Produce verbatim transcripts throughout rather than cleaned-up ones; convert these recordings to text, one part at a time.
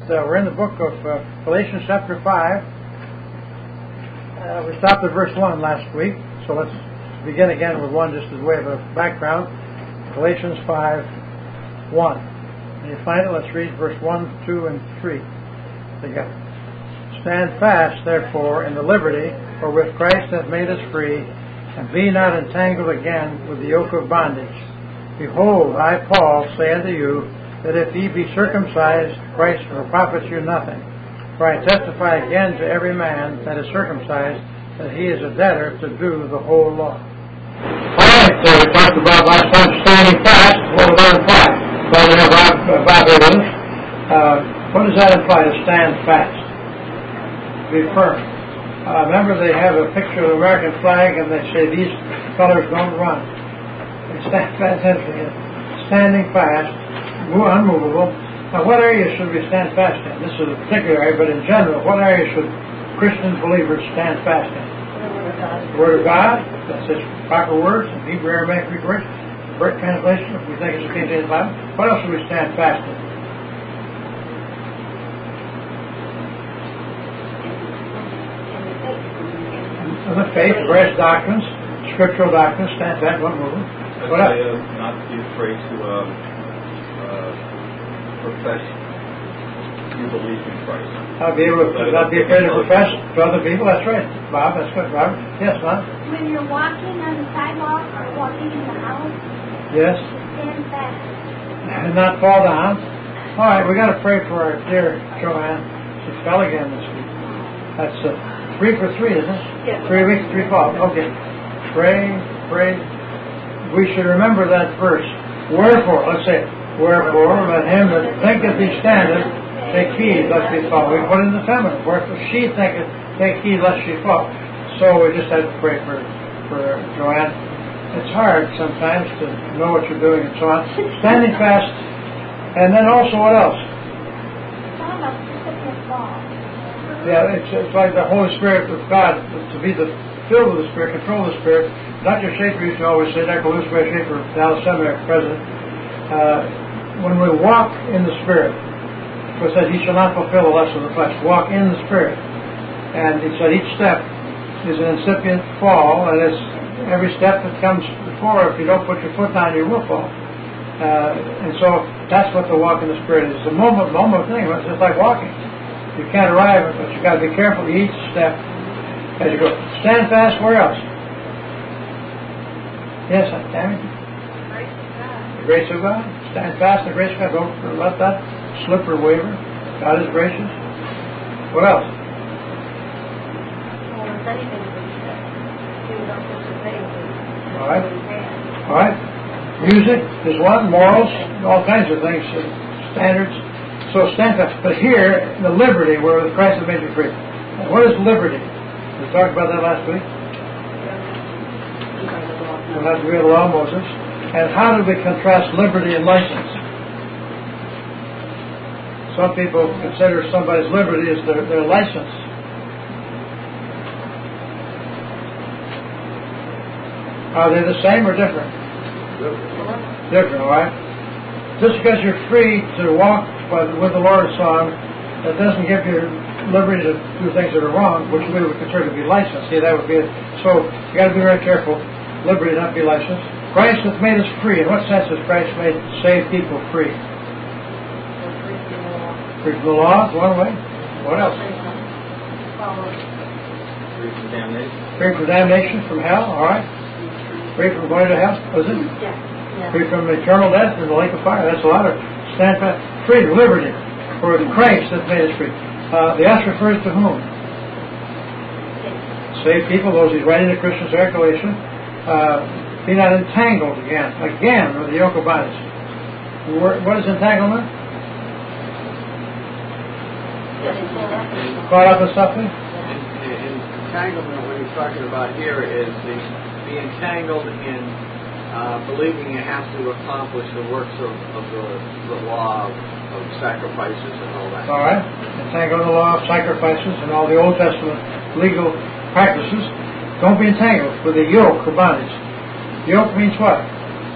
uh, we're in the book of uh, Galatians chapter five. Uh, we stopped at verse one last week, so let's begin again with one just as a way of a background. Galatians five one. When you find it, let's read verse one, two, and three together. Stand fast, therefore, in the liberty wherewith Christ hath made us free, and be not entangled again with the yoke of bondage. Behold, I, Paul, say unto you, that if ye be circumcised, Christ will profit you nothing. For I testify again to every man that is circumcised, that he is a debtor to do the whole law. Alright, so we talked about last time standing fast. What does that imply? Well, we have our Bible with us. Uh, what does that imply, to stand fast? Be firm. Uh, remember, they have a picture of the American flag, and they say these colors don't run. They stand fast, standing fast, unmovable. Now, what areas should we stand fast in? This is a particular area, but in general, what areas should Christian believers stand fast in? The Word of God. That's its proper words, in Hebrew, Aramaic, Greek words. The Burt translation, if we think it's a King James Bible. What else should we stand fast in? The faith, various doctrines, scriptural doctrines, stand fast, one movement. What else? Uh, not to be afraid to uh, uh, profess your belief in Christ. Not be able to, not be afraid to profess to other people. That's right, Bob. That's good, Robert. Yes, Bob. When you're walking on the sidewalk or walking in the house, yes. Stand fast. And not fall down. All right, we got to pray for our dear Joanne. She fell again this week. That's uh, three for three, isn't it? Yes. Three weeks, three falls. Okay. Pray, pray. We should remember that verse. Wherefore, let's say it. Wherefore, let him that thinketh he standeth take heed lest he fall. We put in the feminine. Wherefore, she thinketh, take heed lest she fall. So we just had to pray for, for Joanne. It's hard sometimes to know what you're doing and so on. Standing fast. And then also what else? Yeah, it's, it's like the Holy Spirit of God, to be the filled with the Spirit, control the Spirit. Doctor Schaefer used to always say, Doctor Louis Ray Schaefer, Dallas Seminary president, uh, when we walk in the Spirit, it said, he shall not fulfill the lust of the flesh. Walk in the Spirit. And he said, each step is an incipient fall, and it's every step that comes before, if you don't put your foot down, you will fall. Uh, and so that's what the walk in the Spirit is. It's a moment, moment thing. It's just like walking. You can't arrive, but you've got to be careful each step as you go. Stand fast, where else? Yes, Tammy? The grace of God. Stand fast in the grace of God. Don't let that slip or waver. God is gracious. What else? All right. All right. Music is one. Morals, all kinds of things. Standards. So stand fast. But here, the liberty where the Christ has made you free. What is liberty? We talked about that last week. We'll have to read the law of Moses. And how do we contrast liberty and license? Some people consider somebody's liberty as their, their license. Are they the same or different? Different. Different, all right? Just because you're free to walk with the Lord's song, that doesn't give you liberty to do things that are wrong, which we would consider to be licensed. See, that would be it. So you got to be very careful. Liberty, not be licensed. Christ hath made us free. In what sense has Christ made saved people free? Free from the law, one way. What else? Free from damnation. Free from damnation, from hell. All right. Free from going to hell. Was it? Yeah. Yeah. Free from eternal death in the lake of fire. That's a lot of stand fast. Freedom, liberty. For Christ hath made us free. Uh, the S refers to whom? Saved people, those he's writing to Christians, their Galatians. Uh, be not entangled again, again with the yoke of bondage. What is entanglement? Caught up in something? Entanglement, what he's talking about here is the, be entangled in uh, believing you have to accomplish the works of, of the, the law of, of sacrifices and all that. All right. Entangled in the law of sacrifices and all the Old Testament legal practices. Don't be entangled with the yoke of bondage. Yoke means what?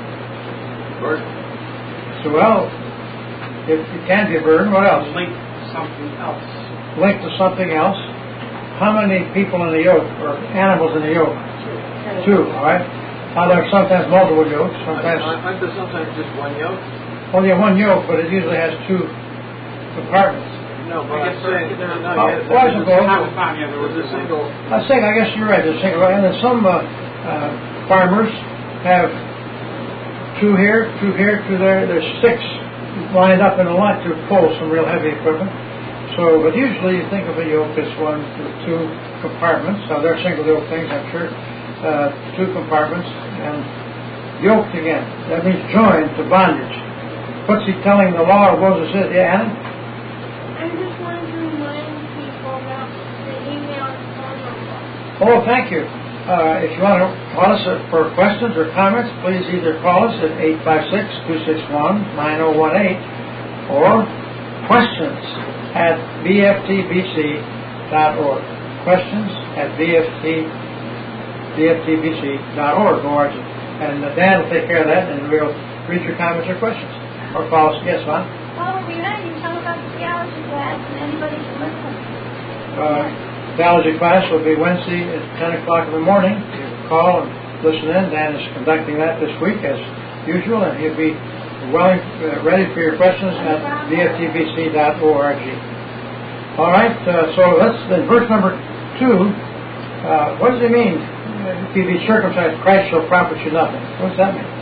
Burden. So, well, it, it can be a burden. What else? Link, something else. Linked to something else. How many people in the yoke, or animals in the yoke? Two, all right? Now there are sometimes multiple yokes, sometimes... Aren't there sometimes just one yoke? Well, yeah, one yoke, but it usually has two compartments. No, but I'm saying... No, no, Oh, yeah, well, I suppose. Time to time, yeah, there was there's a a single... I think, I guess you're right, there's single, and then some uh, uh, farmers have two here, two here, two there. There's six lined up in a line to pull some real heavy equipment. So, but usually you think of a yoke as one with two compartments. Now they're single yoke things, I'm sure. Uh, two compartments and yoked again. That means joined to bondage. What's he telling the law of Moses? Is? Yeah, Anna? I just wanted to remind people about the email and phone number. Oh, thank you. Uh, if you want to call us for questions or comments, please either call us at eight five six, two six one, nine zero one eight or questions at b f t b c dot org. Questions at b f t b c dot org. And uh, Dan will take care of that, and we'll read your comments or questions. Or call us. Yes, Ron? Well, we're ready to tell about the theology class, and anybody can listen. Uh, theology class will be Wednesday at ten o'clock in the morning. You call and listen in. Dan is conducting that this week as usual, and he'll be well uh, ready for your questions at b f t b c dot org. All right, uh, so let's, in verse number two, uh, what does it mean? If you be circumcised, Christ shall profit you nothing. What does that mean?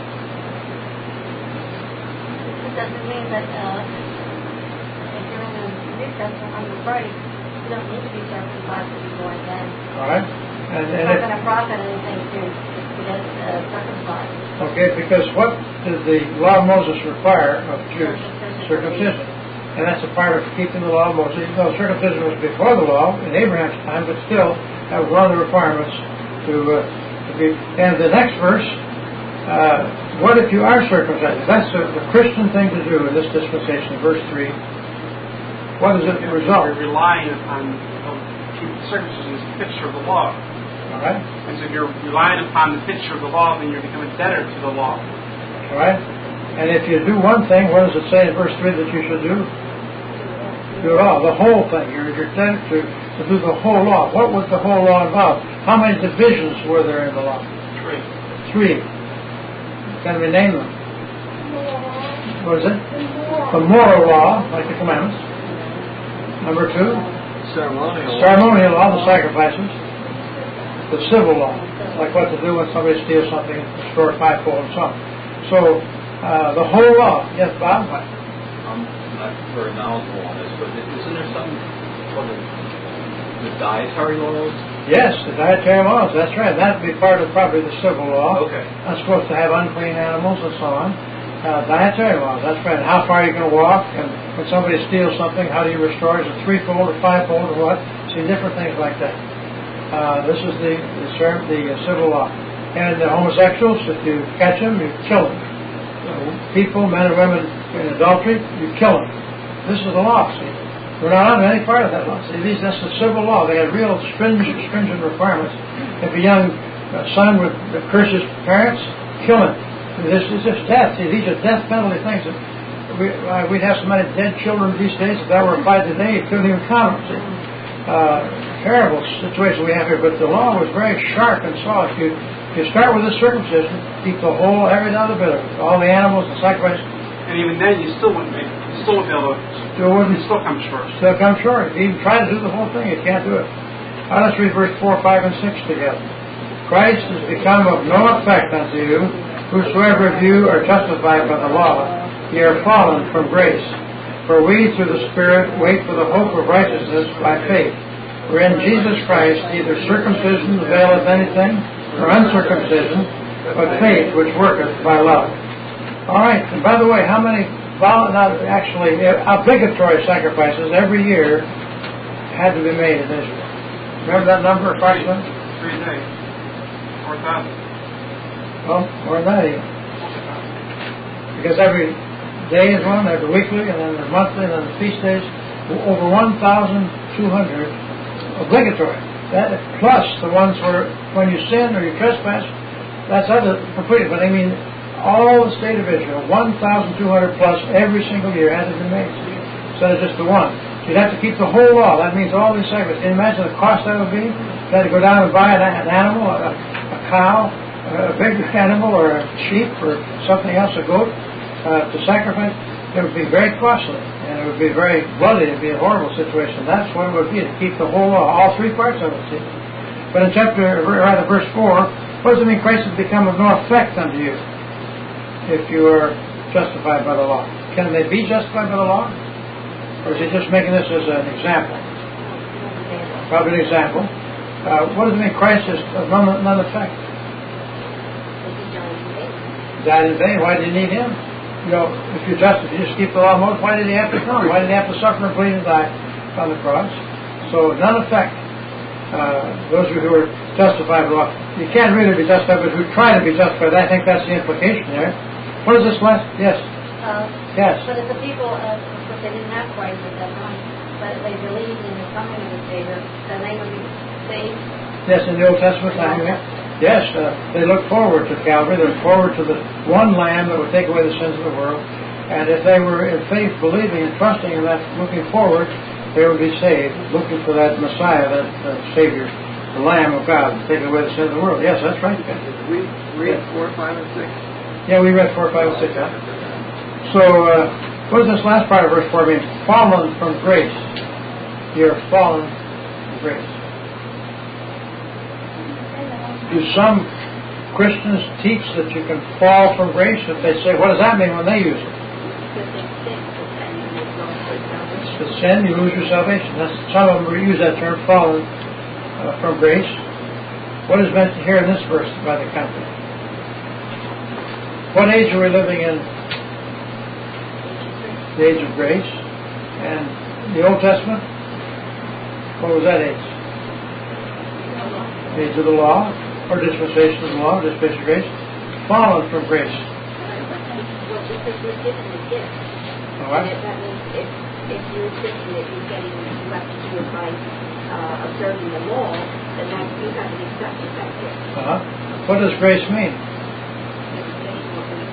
It doesn't mean that uh, if you're in the New Testament under Christ, you don't need to be circumcised to be born again. All right. And, and it's not if, going to profit anything to, to get uh, circumcised. Okay, because what did the law of Moses require of Jews? Circumcision. And that's a part of keeping the law of Moses. Even though circumcision was before the law in Abraham's time, but still, that was one of the requirements to, uh, to be. And the next verse, uh, what if you are circumcised? That's a, the Christian thing to do in this dispensation, verse three. What does it result? You're relying upon circumcision as a picture of the law. All right. And so if you're relying upon the picture of the law, then you become a debtor to the law. All right. And if you do one thing, what does it say in verse three that you should do? Do it all, the whole thing. You're, you're tended to, to do the whole law. What was the whole law involved? How many divisions were there in the law? Three. Three. Can we name them? What is it? The moral law, like the commandments. Number two. Ceremonial. Ceremonial law, the sacrifices. The civil law, like what to do when somebody steals something, restore fivefold and so on. So, uh, the whole law. Yes, Bob? I'm not very knowledgeable on this, but isn't there something for the, the dietary laws? Yes, the dietary laws, that's right. That would be part of probably the civil law. Okay. Not supposed to have unclean animals and so on. Uh, dietary laws, that's right. How far you can walk, and when somebody steals something, how do you restore? Is it threefold or fivefold or what? See, different things like that. Uh, this is the the, the uh, civil law. And the homosexuals, if you catch them, you kill them. Uh, people, men and women in adultery, you kill them. This is the law, see. We're not on any part of that law. See, these, that's the civil law. They have real stringent, stringent requirements. If a young uh, son would curse his parents, kill him. This is just death. See, these are death penalty things. That we, uh, we'd have so many dead children these days. If that were applied today, you couldn't even count them. See? Uh, terrible situation we have here. But the law was very sharp and soft. You, you start with the circumcision, keep the whole, every other bit of it, all the animals, the sacrifice. And even then, you still wouldn't make, you still wouldn't be able to. Still wouldn't. You still come short. Still come short. If you even try to do the whole thing, you can't do it. Now let's read verse four, five, and six together. Christ is become of no effect unto you, whosoever of you are justified by the law, ye are fallen from grace. For we, through the Spirit, wait for the hope of righteousness by faith. For in Jesus Christ neither circumcision availeth anything, nor uncircumcision, but faith which worketh by love. All right, and by the way, how many, not actually, obligatory sacrifices every year had to be made in Israel? Remember that number, approximately? Three days. Four thousand. Well, more than that even. Because every day is one, every weekly, and then the monthly, and then the feast days. Over one thousand two hundred obligatory. That plus the ones where when you sin or you trespass, that's other completely. But I mean, all the state of Israel, one thousand two hundred plus every single year had to be made. Instead of just the one. You'd have to keep the whole law. That means all these segments. Can you imagine the cost that would be? You had to go down and buy an, an animal, a, a cow, a big animal, or a sheep, or something else, a goat, uh, to sacrifice. It would be very costly, and it would be very bloody. It would be a horrible situation. That's what it would be, to keep the whole law, all three parts of it, see. But in chapter, rather, verse four, what does it mean Christ has become of no effect unto you if you are justified by the law? Can they be justified by the law? Or is he just making this as an example? Probably an example. Uh, what does it mean Christ is of none, none effect? Died in vain. Why did he need him? You know, if you're just, if you just keep the law of Moses, why did he have to come? Why did he have to suffer and bleed and die on the cross? So, none effect. Uh, those who are justified by the law. You can't really be justified, but who try to be justified. I think that's the implication there. What is this last? Yes. Uh, yes. But if the people, uh, if they didn't have Christ at that time, but they believed in the coming of the Savior, then they would be saved. Yes, in the Old Testament time, yeah. Yes, uh, they look forward to Calvary. They look forward to the one Lamb that would take away the sins of the world. And if they were in faith, believing and trusting in that, looking forward, they would be saved, looking for that Messiah, that, that Savior, the Lamb of God, to take away the sins of the world. Yes, that's right. We read four, five, and six. Yeah, we read four, five, and six. Huh? So, uh, what does this last part of verse four mean? Fallen from grace. You're fallen from grace. Do some Christians teach that you can fall from grace? If they say, what does that mean when they use it? To sin, you lose your salvation. That's, some of them use that term, fallen uh, from grace. What is meant here in this verse by the country? What age are we living in? The age of grace. And the Old Testament? What was that age? The age of the law? Or dispensation of the law, dispensation of grace, fallen from grace. Well, because we're given a gift. All right. And that means if, if you're thinking that you're getting, you have to do it by uh, observing the law, then that, you have to accept that gift. Uh-huh. What does grace mean? It's getting what we,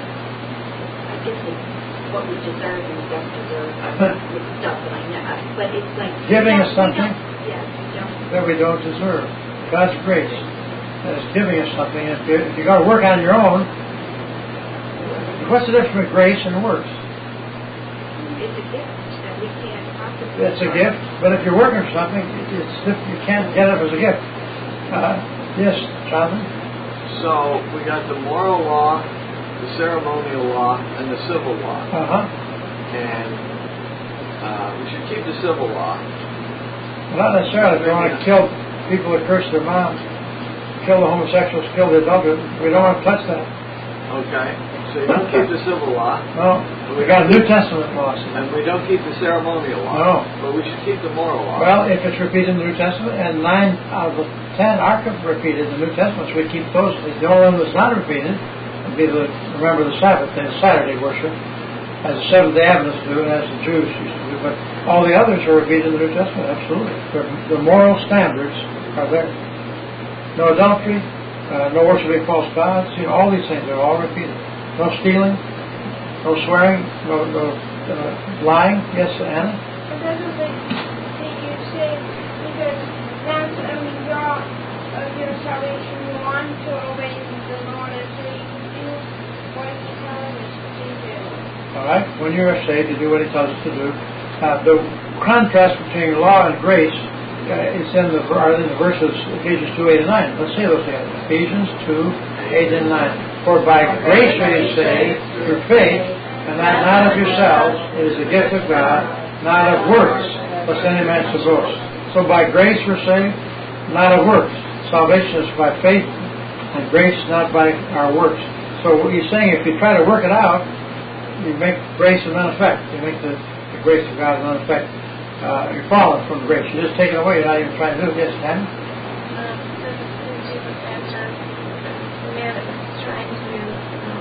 I guess it's what we deserve and don't deserve. With stuff like that. But it's like giving us something yes, we don't. that we don't deserve. God's grace is giving us something. If you, if you got to work on your own, what's the difference between grace and works? It's a gift that we can't possibly. It's a gift, but if you're working for something, it's you can't get it as a gift. Uh, yes, Jonathan? So, we got the moral law, the ceremonial law, and the civil law. Uh-huh. And uh, we should keep the civil law. Well, not necessarily. If you want to kill people that curse their moms, kill the homosexuals, kill the adulterers, we don't want to touch that. Okay. So you don't keep the civil law. No. We got a New Testament law. And we don't keep the ceremonial law. No. But we should keep the moral law. Well, if it's repeated in the New Testament, and nine out of the ten are repeated in the New Testament, so we keep those. The only one that's not repeated would be the, remember the Sabbath day, Saturday worship, as the Seventh-day Adventists do, and as the Jews used to do. But all the others are repeated in the New Testament, absolutely. The, the moral standards are there. No adultery, uh, no worshiping false gods, you know, all these things are all repeated. No stealing, no swearing, no, no uh, lying. Yes, Anna? But doesn't it that you say, because that's a result of your salvation, you want to obey the Lord, and so you can do what He tells us to do. All right, when you are saved, you do what He tells us to do. Uh, the contrast between law and grace uh, is in the, are in the verses Ephesians two, eight, and nine. Let's see those together. Ephesians two, eight, and nine. For by grace are you saved through faith, and that not of yourselves, it is a gift of God, not of works, lest any man should boast. So by grace we're saved, not of works. Salvation is by faith, and grace not by our works. So what he's saying, if you try to work it out, you make grace of none effect. You make the, the grace of God of none effect. Uh, you're falling from grace. You just take it away. You're not even trying to do it. Yes, Tammy? Um, so the Jesus answer, the man that was trying to, um,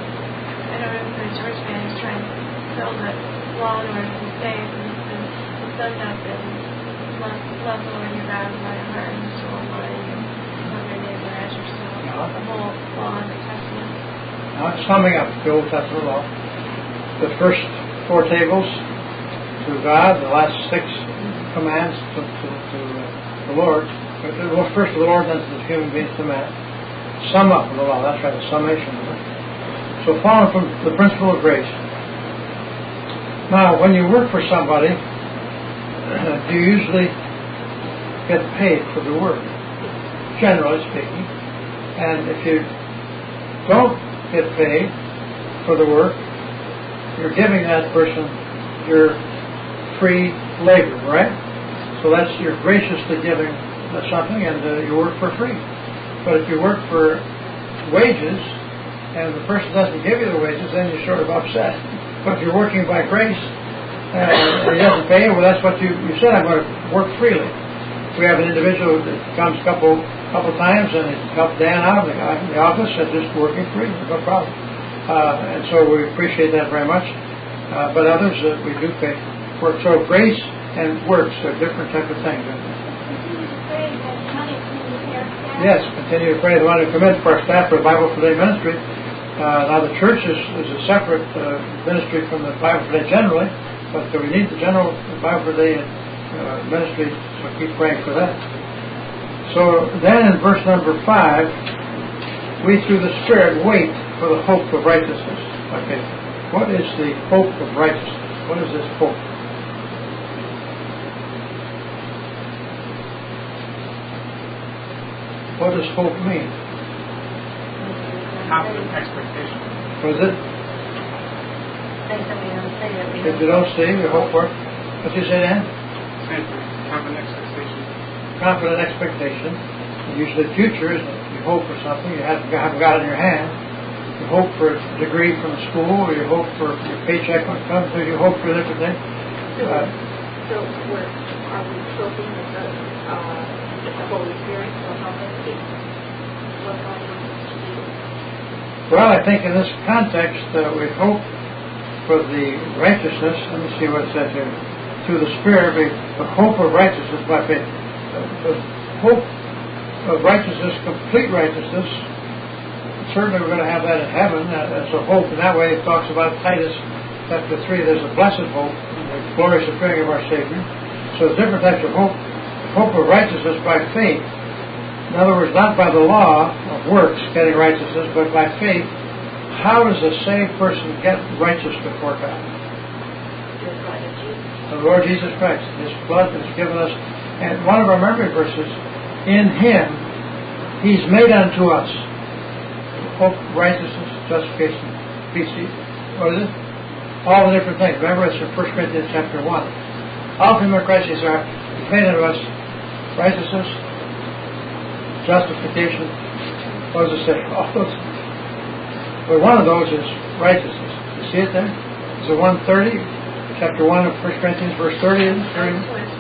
I don't know if the church man is trying to fill the law in order to be saved, and he says, he summed up that love, love the Lord your God by your heart and your soul and mind, and love your neighbor as yourself. Yeah. The whole law and the Testament. Now it's summing up the Old Testament law. The first four tables to God, the last six commands to, to, to uh, the Lord. Well, first to the Lord, then to the human beings, to man. Sum up of the law. That's right, the summation of it. So following from the principle of grace. Now, when you work for somebody, uh, you usually get paid for the work, generally speaking. And if you don't get paid for the work, you're giving that person your free labor, right? So that's, you're graciously giving something, and uh, you work for free. But if you work for wages and the person doesn't give you the wages, then you're sort of upset. But if you're working by grace uh, and he doesn't pay you, well, that's what you, you said, I'm going to work freely. We have an individual that comes a couple couple times and he helped Dan out in the, in the office and just working free, no problem. Uh, and so we appreciate that very much. Uh, but others, uh, we do pay for work. So grace and works are different type of things. Yes, continue to pray the one who commits for our staff for the Bible for Today ministry. Uh, now the church is, is a separate uh, ministry from the Bible for Today generally, but uh, we need the general Bible for Today uh, ministry, so keep praying for that. So then in verse number five, we through the Spirit wait for the hope of righteousness. Okay, what is the hope of righteousness? What is this hope? What does hope mean? Confident expectation. Was it? Things that we don't see that we If you don't see, you hope for. What did you say, Dan? Same thing. Confident expectation. Confident expectation. Usually the future is you hope for something you haven't got, haven't got in your hand. You hope for a degree from the school, or you hope for your paycheck when it comes, or you hope for different things. So, Uh, so we're, are we hoping that the, uh, that the Holy Spirit will help us see what God wants us to do? Well, I think in this context, uh, we hope for the righteousness. Let me see what it says here. Through the Spirit, we, the hope of righteousness by faith. Uh, the hope of righteousness, complete righteousness. Certainly we're going to have that in heaven. Uh, as a hope. In that way, it talks about Titus chapter three. There's a blessed hope, the glorious appearing of our Savior. So there's different types of hope. Hope of righteousness by faith. In other words, not by the law of works getting righteousness, but by faith. How does a saved person get righteous before God? The Lord Jesus Christ. His blood has given us. And one of our memory verses, in Him, He's made unto us hope, righteousness, justification, peace. What is it? All the different things. Remember, it's in First Corinthians chapter one. All of Him in Christ is our, He's made unto us righteousness, justification. What does it say? All those. But one of those is righteousness. You see it there? Is it one thirty? Chapter one of First Corinthians, verse thirty. thirty.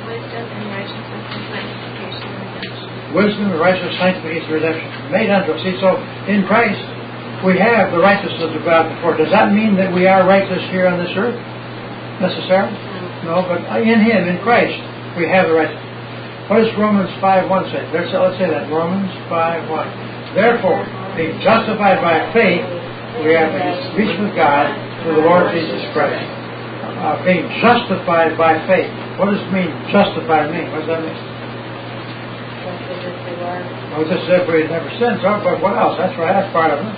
Wisdom and righteousness, sanctification, redemption. Made unto us. See, so in Christ, we have the righteousness of God before. Does that mean that we are righteous here on this earth? Necessarily? No, but in Him, in Christ, we have the righteousness. What does Romans five one say? Let's, let's say that. Romans five one. Therefore, being justified by faith, we have peace with God through the Lord Jesus Christ. Uh, being justified by faith. What does it mean, justified mean? What does that mean? Well, just as if we had never sinned, so, but what else? That's right, that's part of it. Well,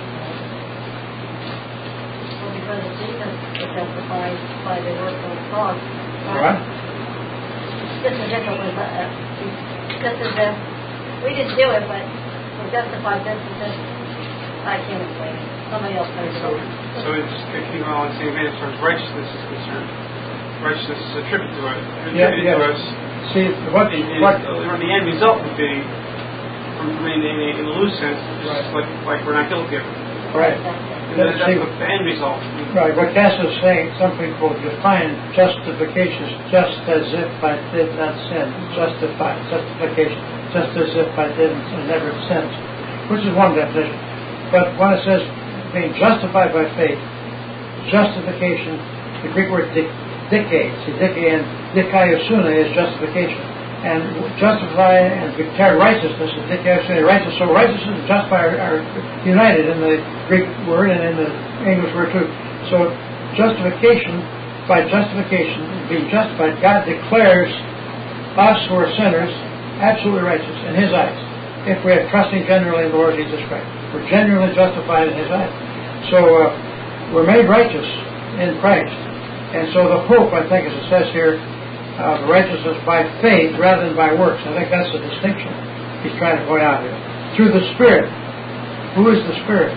because of Jesus, it justifies by the work of the cross. Right. Just a different way, but uh, just as if we didn't do it, but we're justified this and this. I can't explain it. Somebody else knows it. So, so it's kicking on the same vein as far as righteousness is concerned. Righteousness is attributed to us. Yeah, Attributed yeah. to us. See, what, And, and what, uh, the end result would be, from, I mean, in, a, in a loose sense, just Right. like, like we're not guilty of it. right. And that's See, the end result. right, what Cass is saying, some people define justification as just as if I did not sin. Justified, justification, just as if I didn't and never sinned, which is one definition. But when it says being justified by faith, justification, the Greek word dik, dike, see, dike and dikaiosune is justification. And justify and declare righteousness is dikaiosune, righteous. So righteousness and justify are, are united in the Greek word and in the English word too. So justification by justification, being justified, God declares us who are sinners absolutely righteous in His eyes. If we are trusting genuinely in the Lord Jesus Christ, we're genuinely justified in His eyes. So uh, we're made righteous in Christ. And so the hope, I think, as it says here, uh, the righteousness by faith rather than by works. I think that's the distinction he's trying to point out here. Through the Spirit. Who is the Spirit?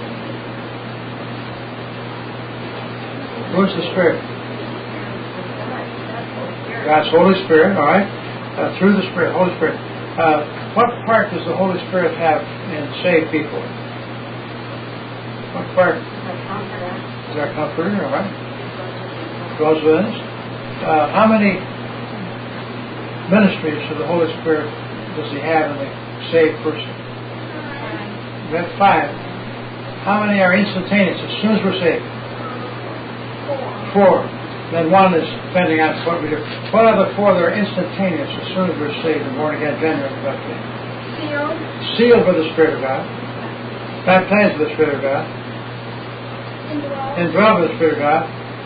Who is the Spirit? God's Holy Spirit, all right. Uh, through the Spirit, Holy Spirit. Uh, what part does the Holy Spirit have in saved people? What part? Is our comforter, all right. Dwells within us. Uh, how many ministries of the Holy Spirit does He have in the saved person? We have five. How many are instantaneous as soon as we're saved? Four. Then one is depending on what we do. What are the four that are instantaneous as soon as we're saved and born again, genuine by faith? Sealed. Sealed by the Spirit of God. Baptized by the Spirit of God. Indwelled. Indwelled by the Spirit of God.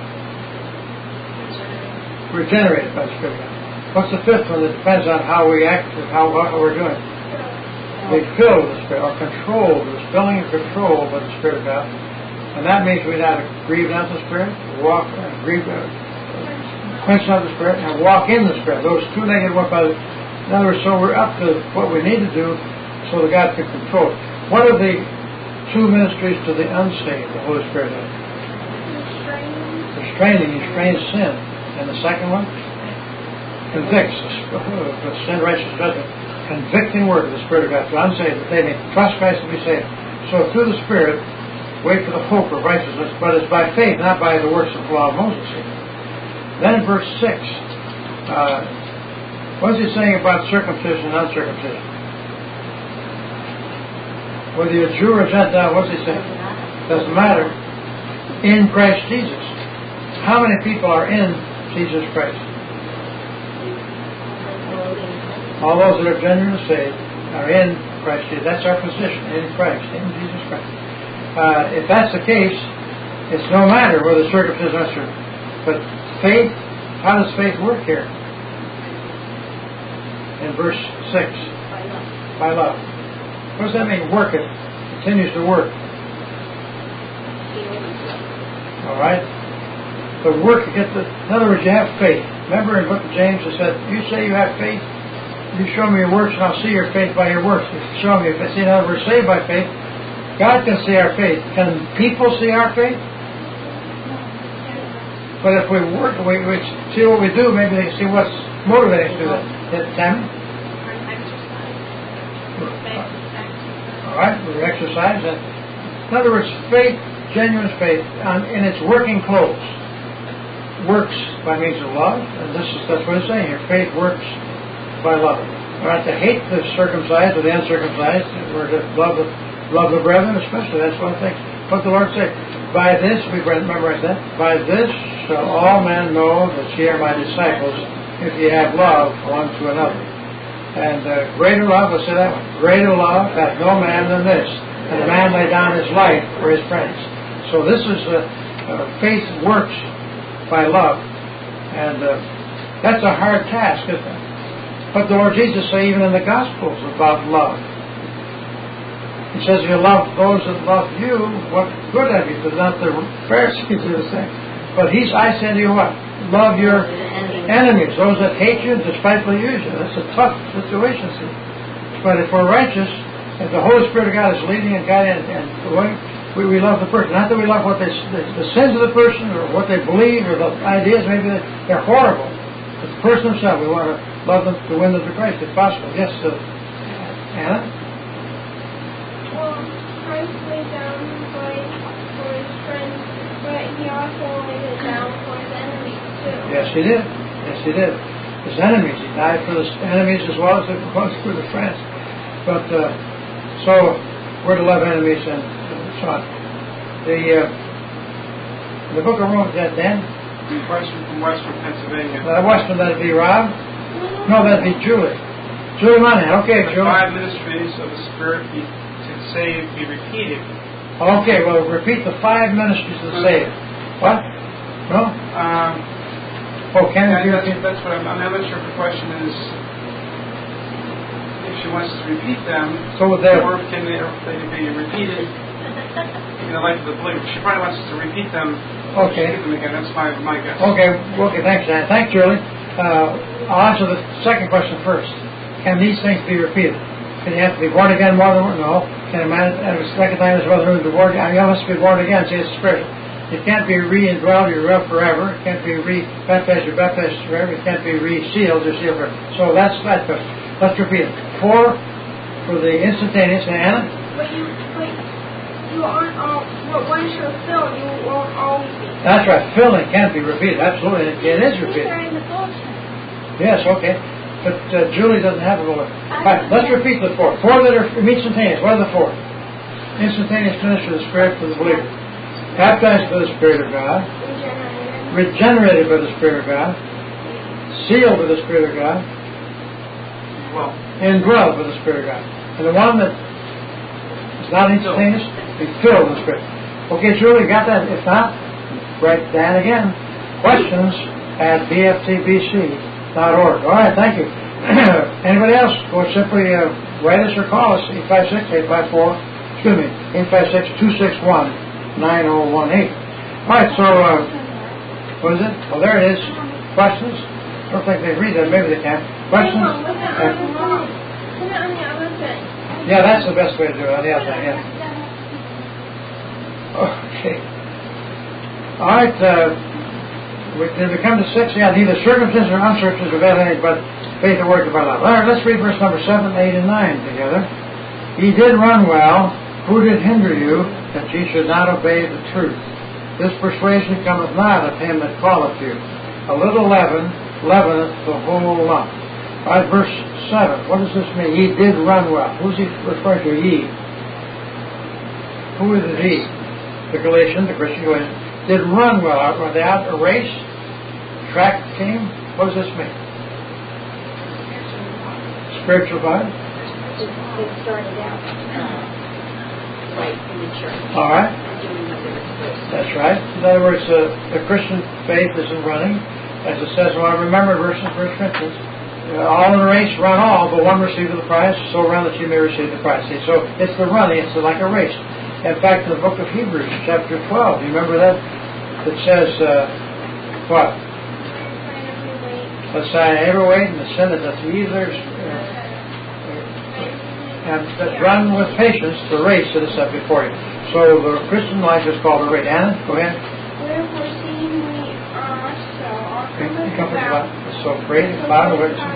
Regenerated by the Spirit of God. What's the fifth one that depends on how we act and how what we're doing? Being filled with the Spirit, or controlled, or filling and controlled by the Spirit of God. And that means we not grieve not the Spirit, walk, uh, grieve, uh, quench not the Spirit, and walk in the Spirit. Those two negative work by the. In other words, so we're up to what we need to do so that God can control it. What are the two ministries to the unsaved, the Holy Spirit has? Restraining, restrains sin. And the second one? Convicts, the sin, righteous judgment. Convicting work of the Spirit of God to unsaved, that they may trust Christ to be saved. So through the Spirit, wait for the hope of righteousness, but it's by faith, not by the works of the law of Moses. Then in verse six, uh, what is he saying about circumcision and uncircumcision? Whether you're Jew or Gentile, what's he saying? Doesn't matter. In Christ Jesus. How many people are in Jesus Christ? All those that are genuinely saved are in Christ Jesus. That's our position, in Christ, in Jesus Christ. Uh, if that's the case, it's no matter whether circumcision or uncircumcision. But faith, how does faith work here? In verse six. By love. By love. What does that mean? Work it. Continues to work. All right? The work to get the. In other words, you have faith. Remember in the book of James it said, you say you have faith, you show me your works and I'll see your faith by your works. You show me your faith. See, in other words, saved by faith. God can see our faith. Can people see our faith? But if we work, we, we see what we do, maybe they can see what's motivating us to do that. Tammy? All right, we exercise that. In other words, faith, genuine faith, um, in its working clothes, works by means of love, and this is that's what it's saying here. Faith works by love. We're not to hate the circumcised or the uncircumcised. We're to love the love the brethren, especially. That's one thing. What the Lord said. By this, we memorize that. By this shall all men know that ye are my disciples, if ye have love one to another. And uh, greater love, let's say that one. Greater love hath no man than this, and a man lay down his life for his friends. So this is uh, uh, faith works by love, and uh, that's a hard task, isn't it? But the Lord Jesus said, even in the Gospels, about love. He says, if you love those that love you, what good have you? Because not the Pharisees do the same. But he's, I say to you what? Love your enemies, those that hate you and despitefully use you. That's a tough situation. See? But if we're righteous, if the Holy Spirit of God is leading and guiding and, and going, we, we love the person. Not that we love what they, the, the sins of the person or what they believe or the ideas, maybe they're horrible. But the person himself, we want to love them to win them to Christ if possible. Yes, uh, Anna? Well, Christ laid down his life for his friends, but he also laid it down for his enemies too. Yes, he did. Yes, he did. His enemies. He died for his enemies as well as for the friends. But uh, so we're to love enemies and so on. The uh, the book of Romans, that Dan? Western from Western Pennsylvania. Uh, Western, that'd be Rob? No, that'd be Julie. Julie Monahan. Okay, The Julie. five ministries of the Spirit be, to save be repeated. Okay, well, repeat the five ministries of the saved. What? No? Um, Oh, can it be Yeah, that's, repeated? that's what I'm, I'm not sure if the question is if she wants us to repeat them, So would they- or can they, they be repeated in the life of the believer. She probably wants us to repeat them. Okay. Repeat them again. That's my my guess. Okay, okay, thanks, Dan. Thanks, Julie. Uh, I'll answer the second question first. Can these things be repeated? Can you have to be born again more than one? No. Can a man at the second time his brother be born again? You must be born again, see, it's spiritual. You can't be re-indwelled, you're up forever. You can't be re-baptized, you're baptized forever. You can't be re-sealed, you're sealed forever. So that's that question. Let's repeat it. Four for the instantaneous, and Anna? But you, but you aren't all, but once you're filled, you won't always be. That's right. Filling can't be repeated. Absolutely. It, it is These repeated. are in the bulletin. Yes, okay. But uh, Julie doesn't have a bullet. All right, let's repeat the four. Four that are instantaneous. What are the four? Instantaneous finish of the Spirit for the believer. Baptized by the Spirit of God. Regenerated by the Spirit of God. Sealed by the Spirit of God. Well, Indwelled by the Spirit of God. And the one that is not instantaneous, be filled with the Spirit. Okay, Julie, got that? If not, write Dan again. Questions at b f t b c dot org. All right, thank you. Anybody else? Go simply uh, write us or call us, eight five six, eight five four, excuse me, eight five six, two six one, nine zero one eight. All right, so, uh, what is it? Oh, there it is. Questions? I don't think they read that. Maybe they can. Questions? Look at Uh, on the wrong. Put it on the other thing. yeah, that's the best way to do it. On the other side, yeah. Okay. All right, uh, we, did we come to six? Yeah, neither circumcision or uncircumcision avail anything but faith and work of our love. All right, let's read verse number seven, eight, and nine together. Ye did run well. Who did hinder you that ye should not obey the truth? This persuasion cometh not of him that calleth you. A little leaven leaveneth the whole lump. All right, verse seven. What does this mean? Ye did run well. Who's he referring to? Ye. Who is it ye? The Galatians, the Christian Galatians, did run well. Were they out a race? Track team? What does this mean? Spiritual body? They started out uh, right in the church. All right. Doing what they were supposed to. That's right. In other words, uh, the Christian faith isn't running. As it says, well, I remember verses, First Corinthians. Uh, all in the race run all, but one receiveth the prize, so run that you may receive the prize. See, so it's the running, it's like a race. In fact, in the book of Hebrews, chapter twelve, you remember that? It says, uh, what? Let's say, every weight and the sin that doth either, uh, and that run with patience the race that is set before you. So the Christian life is called a race. Anna, go ahead. Wherefore, seeing we are so often Comfort about about so great and cloud of witnesses.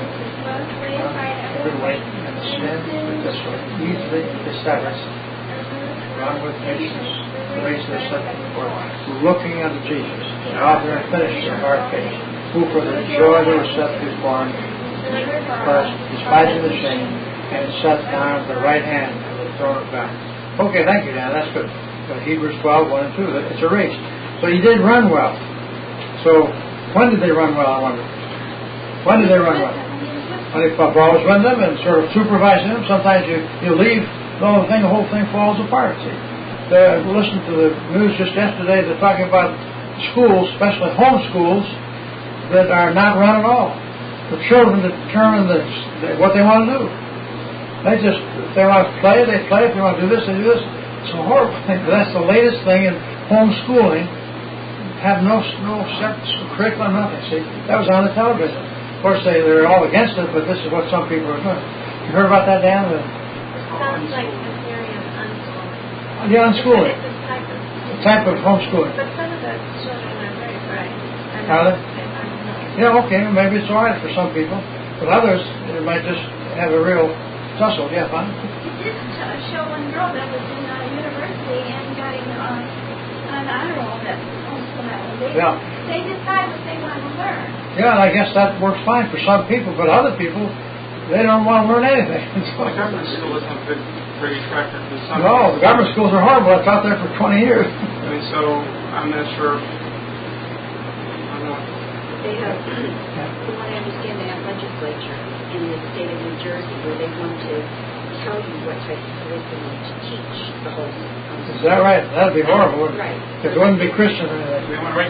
every Every weight and the sin which does so easily beset us. Run with patience the race that is set before you. Looking unto Jesus, the author and finisher of our faith, who for the joy that was set before him, first despising the shame, and sat down at the right hand of the throne of God. Okay, thank you, Dan. That's good. So Hebrews twelve, one and two. It's a race. So you did run well. So when did they run well, I wonder? When did they run well? When they Paul was with them and sort of supervising them. Sometimes you, you leave, the whole thing, the whole thing falls apart. See, they listened to the news just yesterday. They're talking about schools, especially home schools, that are not run at all. The children determine the, what they want to do. They just, if they want to play, they play. If they want to do this, they do this. It's a horrible thing. But that's the latest thing in homeschooling. Have no no set curriculum, nothing. See, that was on the television. Of course, they they're all against it, but this is what some people are doing. You heard about that, Dan? The, Sounds like the theory of unschooling. yeah, unschooling. It's a type of, The type of homeschooling. but some of the children are very bright. I Are they? They learn enough. Yeah, okay, maybe it's all right for some people, but others it might just have a real tussle. Yeah, fine. It did uh, show one girl that was in uh, university and getting uh, an honor roll that homeschool that one. They, Yeah. they decide what they want to learn. Yeah, and I guess that works fine for some people, but other people, they don't want to learn anything. well, the government school doesn't have a good, very good track record. There's some- No, the government schools are horrible. I taught there for twenty years. I mean, so I'm not sure. I don't know. They have, from what I understand, they have legislature in the state of New Jersey where they want to tell you what type of curriculum to teach the whole. Is that right? That'd be horrible, wouldn't it? Right. Because it wouldn't be Christian or anything. They want to regulate it.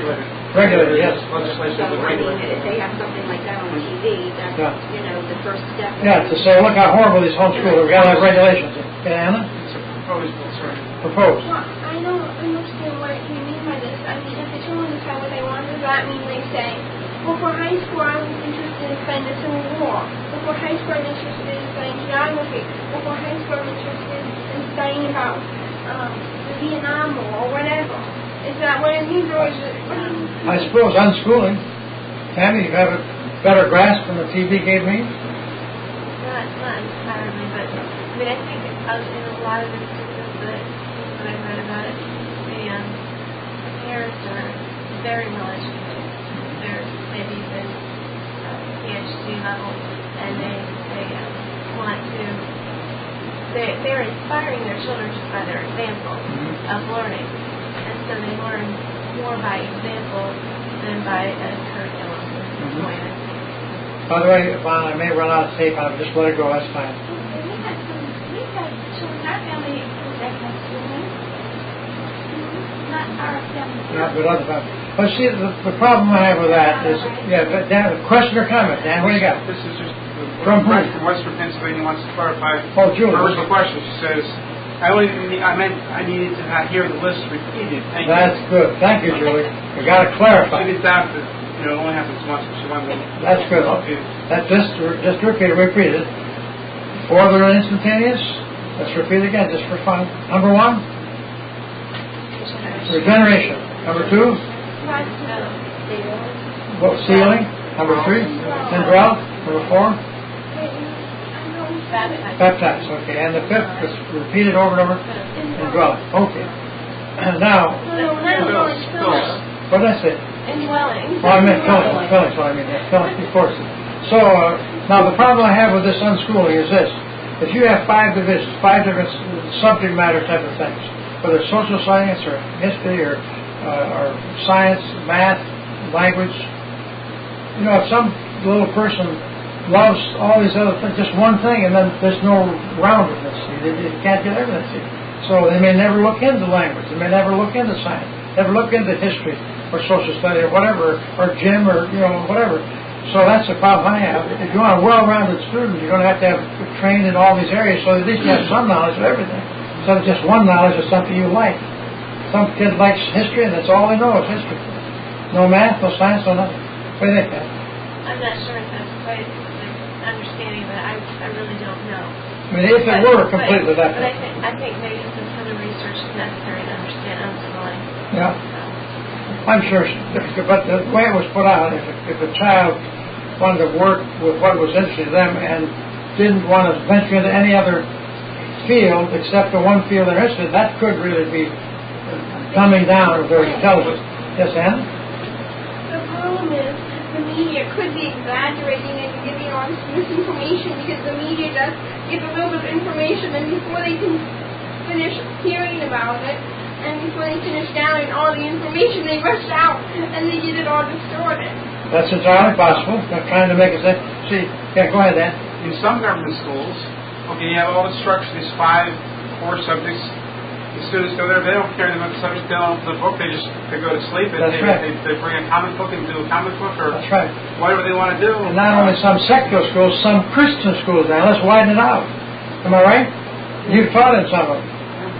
Regulated, yes. Legislation So, would I mean, regulate. if they have something like that on T V, that's, Yeah. you know, the first step. Yeah, to say, look how horrible these homeschoolers, we've got to have regulations. Okay, Anna? It's a proposed bill, sorry. Proposed. Well, I don't understand what you mean by this. I mean, if the children decide what they want, does that mean they say, well, for high school, I was interested in studying the Civil War. Well, for high school, I'm interested in studying geography. Well, for high school, I'm interested in studying about um, the Vietnam War or whatever. Is that what it means, or is it... Um, I suppose unschooling. Tammy, you have a better grasp than the T V gave me? Not, not entirely, but I mean, I think uh, in a lot of instances that, that I've read about it, the um, parents are very well educated. They're maybe even uh, PhD level, and they they um, want to. They they're inspiring their children just by their example Mm-hmm. of learning, and so they learn more by example than by a curriculum. Mm-hmm. Point, I think. By the way, Yvonne, I may run out of tape on it. Just let it go. That's fine. We had some, we had children, our family that had schooling. Not our family. Not with other families. But see, the, the problem I have with that is, yeah, but Dan, question or comment? Dan, what do you got? This is just the From who? friend from Western Pennsylvania wants to clarify Oh, Julie. her original question. She says, I only need, I meant I needed to have, hear the list repeated. Thank That's you. good. Thank you, Julie. We got to clarify. She gets down to, you know, it only happens once, but she wanted to. That's good. That just just repeat it. Repeat it. Order and instantaneous. Let's repeat it again, just for fun. Number one, regeneration. Number two, well, sealing. Number three, indwelt. Number four, baptize. Okay, and the fifth is repeated over and over. Indwelling. Okay. Now, No, no, not Bills, bills. what did I say? indwelling. Oh, I meant filling. Filling. So I mean, yeah, filling. Of course. So uh, now the problem I have with this unschooling is this: if you have five divisions, five different subject matter type of things, whether it's social science or history or uh, or science, math, language, you know, if some little person loves all these other things, just one thing, and then there's no roundedness. You, you can't get everything. See? So they may never look into language. They may never look into science. Never look into history or social study or whatever, or gym or, you know, whatever. So that's the problem I have. If you want a well-rounded student, you're going to have to have trained in all these areas so at least you have some knowledge of everything. Instead of just one knowledge of something you like. Some kid likes history and that's all they know is history. No math, no science, no nothing. What do you think, Dad? I'm not sure if that's quite the understanding, but I, I really don't know. I mean, if it But- were completely but, that But I way. think, I think maybe some further research is necessary to understand unschooling. Yeah. So, I'm sure, but the way it was put out, if a, if a child wanted to work with what was interesting to them and didn't want to venture into any other field except the one field they're interested in, that could really be dumbing down of their intelligence. Yes, Anne? The problem is the media could be exaggerating and giving all this misinformation because the media does give a little bit of information and before they can finish hearing about it and before they finish gathering all the information they rush out and they get it all distorted. That's entirely possible. I'm trying to make it say, see, yeah, go ahead, Dan. In some government schools, okay, you have all the structure, these five core subjects. The students go there, they don't care about the subject, they don't open the book, they just they go to sleep and That's they, right. they, they bring a comic book and do a comic book or That's right. whatever they want to do. And not only some secular schools, some Christian schools now. Let's widen it out. Am I right? You've taught in some of them.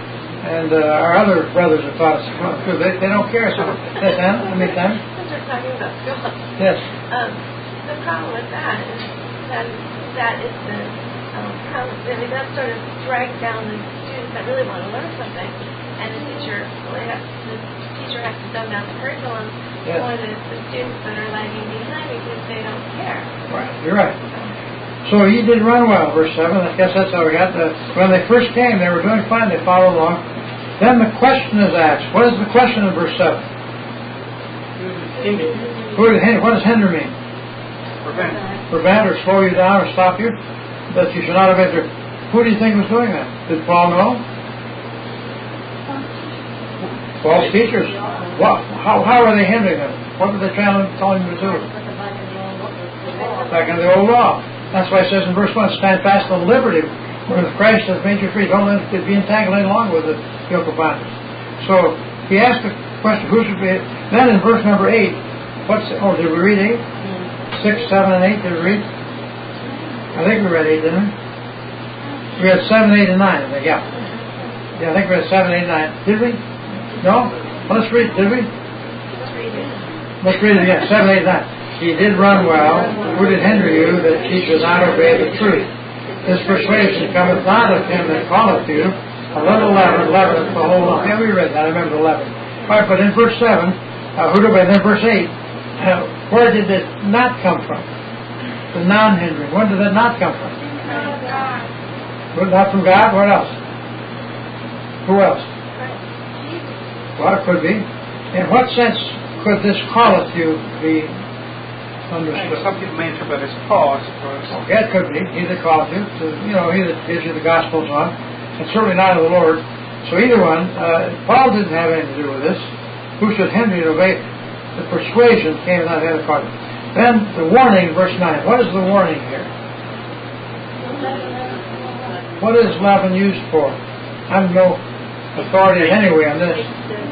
And uh, our other brothers have taught us too. They, they don't care. So, yes, Anne, how many times? since we're talking about schools, Yes. um, the problem with that is that that is the um, problem. I mean, that sort of drags down the students that really want to learn something, and the teacher, well, they have, the teacher has to dumb down the curriculum Yes. for the, the students that are lagging behind because they don't care. Right. You're right. So he did run well, verse seven. I guess that's how we got the. When they first came, they were doing fine. They followed along. Then the question is asked. What is the question in verse seven? Who, what does hinder mean? Prevent. Prevent or slow you down or stop you? That you should not have entered. Who do you think was doing that? Did Paul know? False teachers. What? How, how are they hindering them? What were they trying to tell him to do? Back in the old law. That's why it says in verse one, stand fast on liberty. When Christ has made you free, don't let it be entangled any longer with the yoke of bondage. So he asked the question, who should be, then in verse number eight, what's, oh, did we read eight? Six, seven, and eight, did we read? I think we read eight, didn't we? We had seven, eight, and nine, I think, yeah. Yeah, I think we had seven, eight, and nine. Did we? No? Well, let's read, did we? Let's read it again, seven, eight, nine. He did run well, who did hinder you that ye should not obey the truth? This persuasion cometh not of him that calleth you, a little leaven, leaveneth the whole lump. Yeah, we read that, I remember the leaven. All right, but in verse seven, uh, who did we, then verse eight, uh, where did it not come from? The non-hindering. Where did it not come from? Well, not from God, what else? Who else? Well, it could be. In what sense could this calleth you be understood? Some people may interpret it as Paul, I suppose. Okay, it could be. He that calls you, to, you know, he that gives you the gospel and so on. And certainly not of the Lord. So either one, uh, Paul didn't have anything to do with this. Who should hinder you to obey? The persuasion came not him that called you. Then the warning, verse nine. What is the warning here? What is leaven used for? I'm no authority anyway on this.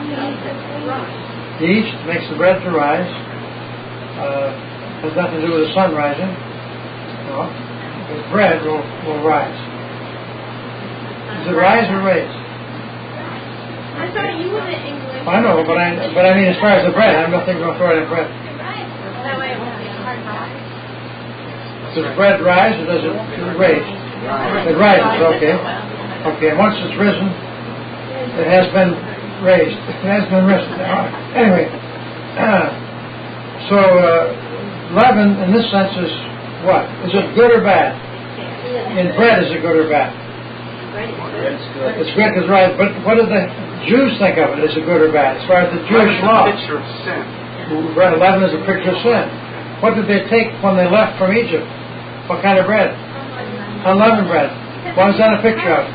Yeast makes the bread to rise. Uh, has nothing to do with the sun rising. No. The bread will, will rise. Does it rise or raise? I thought you were the English. I know, but I but I mean as far as the bread, I have nothing to authority on bread. That way it won't be hard to rise. Does bread rise or does it raise? It rises, okay. Okay, and once it's risen, it has been raised. It has been risen. Anyway, uh, so uh, leaven in this sense is what? Is it good or bad? In bread, is it good or bad? It's good because right. But what did the Jews think of it? Is it good or bad? As far as the Jewish law, It's a picture of sin. leaven is a picture of sin. What did they take when they left from Egypt? What kind of bread? Unleavened bread. What is that a picture of?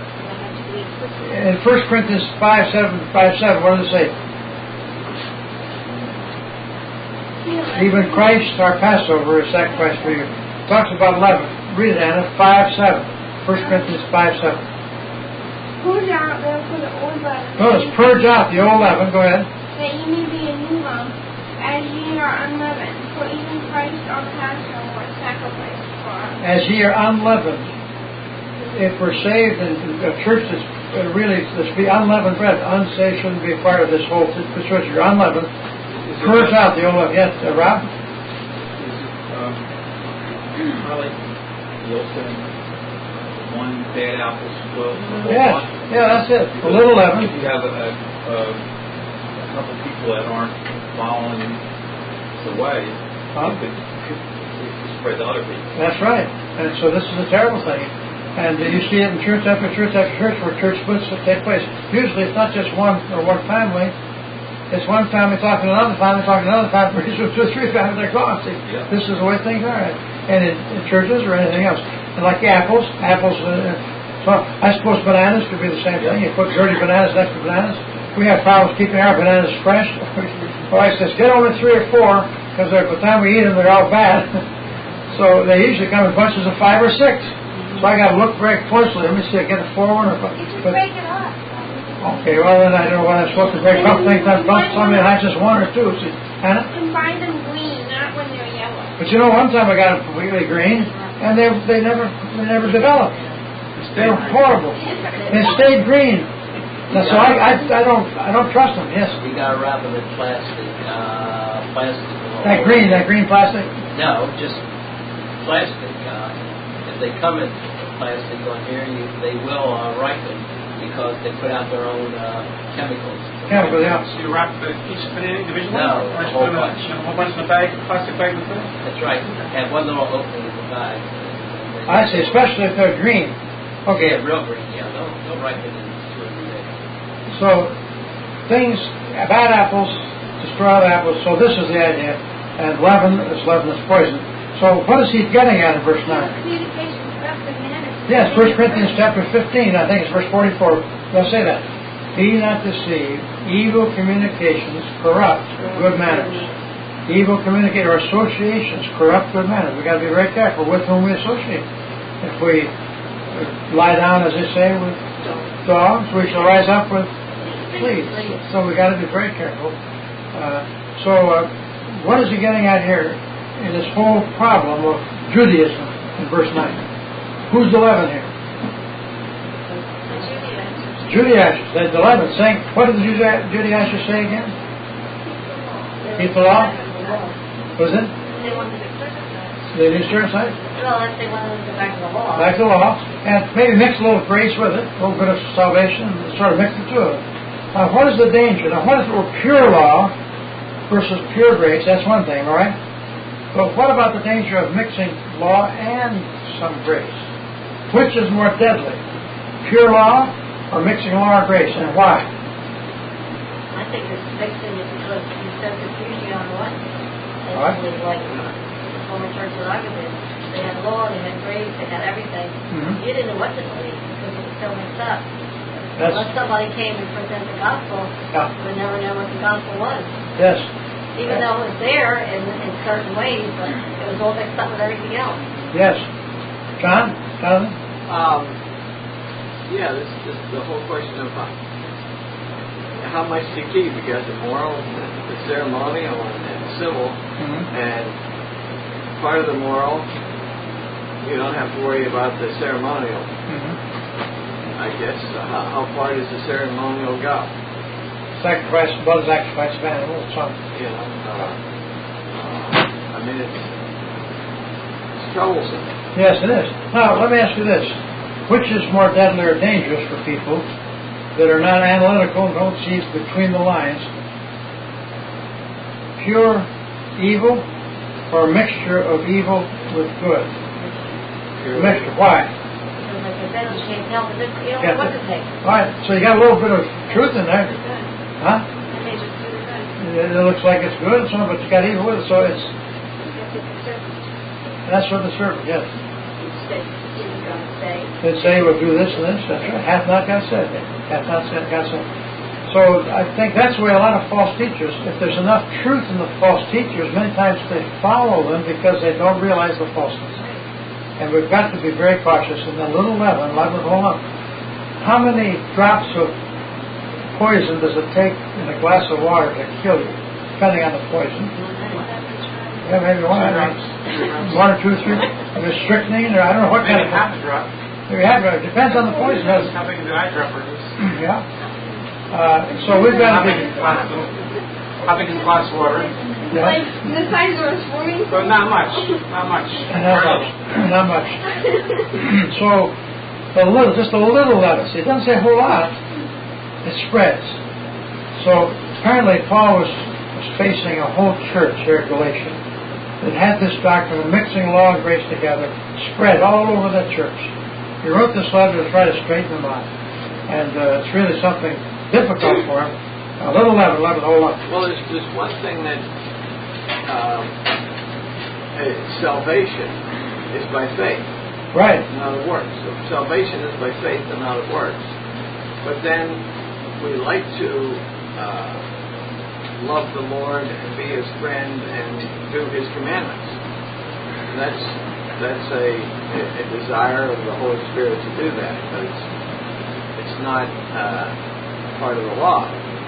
In First Corinthians five seven, five seven, what does it say? Even Christ, our Passover, is sacrificed for you. It talks about leaven. Read it, Anna. five seven. First Corinthians five seven. Purge out therefore the old leaven. Notice, purge out the old leaven. Go ahead. That ye may be a new lump, as ye are unleavened. For even Christ our Passover was sacrificed for us. As ye are unleavened. If we're saved and a church that's uh, really, this be unleavened bread, unsaved shouldn't be a part of this whole situation. You're unleavened. Purge out the old leaven. Yes, uh, Rob? Is it um, probably the old saying, one bad apple spoils the whole Yes. bunch? Yeah, that's it. A little leaven. If you have a, a, a, a couple people that aren't following the way, Huh? it could, could, it could spread to other people. That's right. And so this is a terrible thing. And uh, you see it in church after church after church where church splits take place. Usually it's not just one or one family. It's one family talking to another family, talking to another family, pretty soon two or three families are gone. See, Yeah. This is the way things are. And in, in churches or anything else. And like the apples, apples, uh, so I suppose bananas could be the same thing. You put dirty bananas next to bananas. We have problems keeping our bananas fresh. Well, I says, get only thrry or four, because by the time we eat them, they're all bad. So they usually come in bunches of five or six. So I got to look very closely. Let me see, I get a four one or five. You just But, break it off. okay, well then I don't know what I'm supposed to break up things. I'm bunch something not just one or two. See, Hannah? And buy them green, not when they're yellow. But you know, one time I got them completely green, and they they never they never developed. They were horrible. They stayed green. Now, so I, I I don't I don't trust them. Yes. You got to wrap them in plastic. Uh, plastic. That green, that green plastic. No, just plastic. Uh, if they come in plastic on here, you, they will uh, ripen because they put out their own uh, chemicals. Chemical, yeah. So you wrap the, each banana individually? No, or a just whole put them in bunch. A, a whole bunch in a bag, plastic bag with it? That's right. Have one little opening in the bag. I see, especially if they're green. Okay. Yeah, real green. Yeah, they'll, they'll ripen in two or three days. So things, bad apples destroy other apples. So this is the idea. And leaven is leaven is poison. So what is he getting at in verse nine? Communication corrupt good manners. Yes, First Corinthians chapter fifteen, I think it's verse forty-four. They'll say that. Be not deceived. Evil communications corrupt good manners. Evil communicate or associations corrupt good manners. We've got to be very careful with whom we associate. If we lie down, as they say, with dogs, we shall rise up with please. So we got to be very careful. Uh, so uh, what is he getting at here in this whole problem of Judaism in verse nine? Who's the leaven here? Judaizers. That's eleven. Saying, what did the Juda- Judaizers say again? Keep the law? What is it? They wanted to circumcise. They do circumcise? Well, if they wanted to go back to the law. Back to the law. And maybe mix a little grace with it, a little bit of salvation, and sort of mix the two of it. Now, what is the danger? Now, what if it were pure law versus pure grace? That's one thing, all right? But what about the danger of mixing law and some grace? Which is more deadly? Pure law or mixing law or grace, and why? I think it's mixing it because he says it's usually on one. It's Right. really like the former church that I was in. They had law, they had grace, they had everything. Mm-hmm. You didn't know what to believe because it was so mixed up. That's, Unless somebody came and presented the gospel, yeah. we'd never know what the gospel was. Yes. Even though it was there in, in certain ways, but it was all mixed up with everything else. Yes. John? Jonathan? Um, yeah, this is the whole question of how, how much to keep. You got the moral, the ceremonial, and the civil. Mm-hmm. And part of the moral, you don't have to worry about the ceremonial. Mm-hmm. I guess. How, how far does the ceremonial go? Sacrifice, blood sacrifice of animals, something. You know, uh, uh, I mean, it's, it's troublesome. Yes, it is. Now, let me ask you this. Which is more deadly or dangerous for people that are not analytical and don't see between the lines? Pure evil or a mixture of evil with good? Pure Mixture. Why? Because like I said, you can't tell the difference. You don't Yeah. know what to take. All right, so you got a little bit of truth in there. Good. Huh? And they just do the good. It looks like it's good, so, but you got evil with it, so it's, that's what the serpent, yes. Instead, he was going to say, They say we'll do this and this, that's right. Hath not God said. Hath not said God said. So I think that's where a lot of false teachers, if there's enough truth in the false teachers, many times they follow them because they don't realize the falseness. And we've got to be very cautious. And the little leaven, leaven, hold on. How many drops of poison does it take in a glass of water to kill you, depending on the poison? Yeah, maybe one. Two drops. One or two, three. Maybe strychnine, or I don't know what kind Maybe of. half a drop. Maybe half a drop. It depends on the poison. Doesn't it? How big is the eyedropper is? Yeah. Uh, so we've got How to big be. is glass? How big is a glass of water? Yeah. Like the size of a swimming But not much. Not much. Not much. Not much. So a little, just a little leaven. See, it doesn't say a whole lot. It spreads. So apparently Paul was, was facing a whole church here at Galatia that had this doctrine of mixing law and grace together, spread all over the church. He wrote this letter to try to straighten them out. And uh, it's really something difficult for him. A little leaven, leaven, whole lot. Well, there's, there's one thing that um, uh, salvation is by faith, Right. not of works. So salvation is by faith and not of works. But then we like to uh, love the Lord and be His friend and do His commandments. And that's that's a, a, a desire of the Holy Spirit to do that, but it's it's not uh, part of the law.